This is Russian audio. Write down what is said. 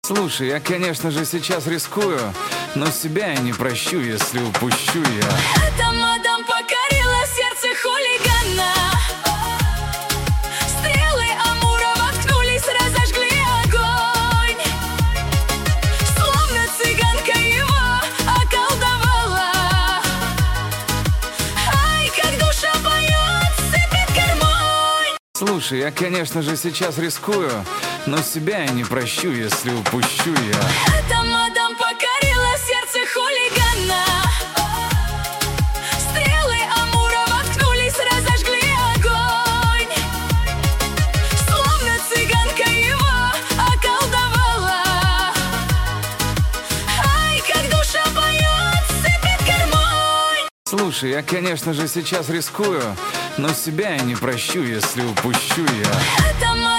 Слушай, я, конечно же, сейчас рискую, но себя я не прощу, если упущу я. Эта мадам покорила сердце хулигана. Стрелы Амура воткнулись, разожгли огонь. Словно цыганка его околдовала. Ай, как душа поет, сыпет гармонь. Слушай, я, конечно же, сейчас рискую, но себя я не прощу, если упущу я. Эта мадам покорила сердце хулигана. Стрелы Амура воткнулись, разожгли огонь. Словно цыганка его околдовала. Ай, как душа поет, сыпет гармонь. Слушай, я, конечно же, сейчас рискую, но себя я не прощу, если упущу я. Эта